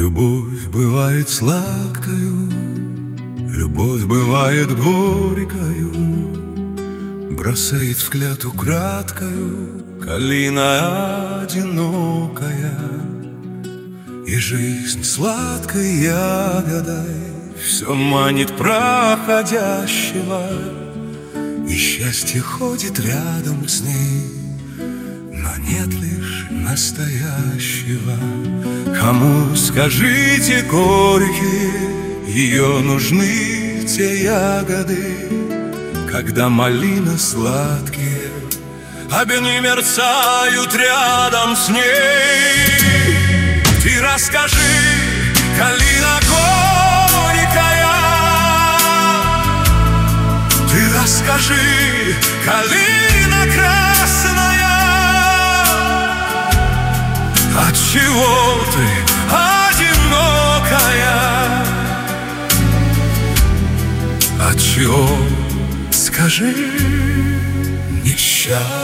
Любовь бывает сладкою, любовь бывает горькою, бросает взгляд украдкою калина одинокая. И жизнь сладкой ягодой все манит проходящего, и счастье ходит рядом с ней, но нет лишь настоящего. Кому, скажите, горькие, ее нужны те ягоды, когда малина сладкие огни мерцают рядом с ней? Ты расскажи, калина горькая, ты расскажи, калина красная, отчего ты одинокая? Отчего, скажи, несчастная?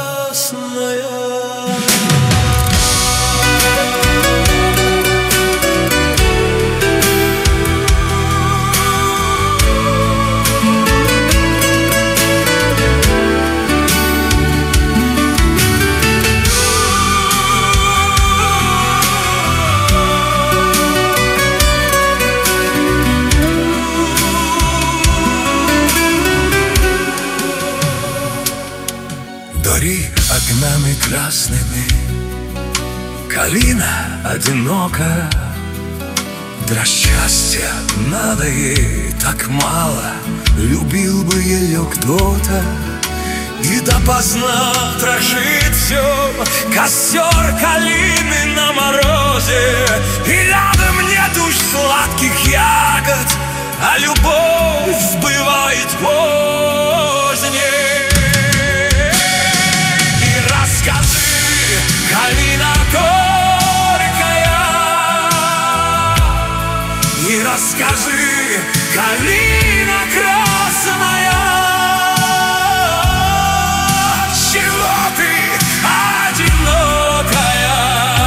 Гори огнями красными, калина одинока. Для счастья надо ей так мало, любил бы ее кто-то, и допоздна дрожит все, костер калины на морозе, и рядом нет уж сладких ягод, а любовь сбывает поздней. Калина горькая, и расскажи, калина красная, чего ты одинокая?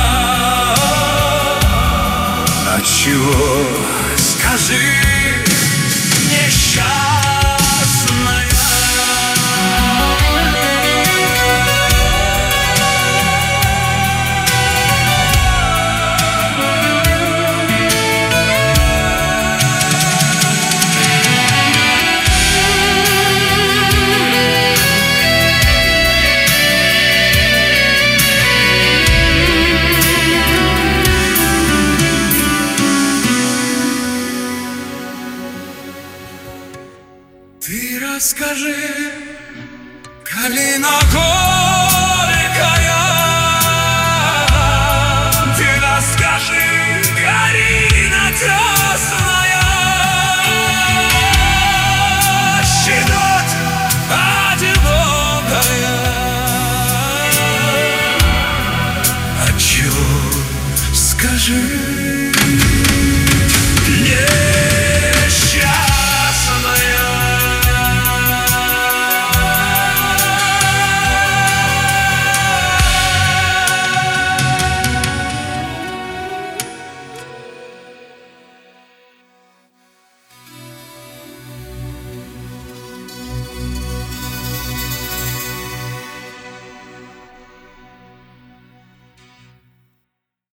Отчего, скажи, несчастная? Ты расскажи, калина горькая, ты расскажи, калина красная, щедот одинокая. Отчего, скажи?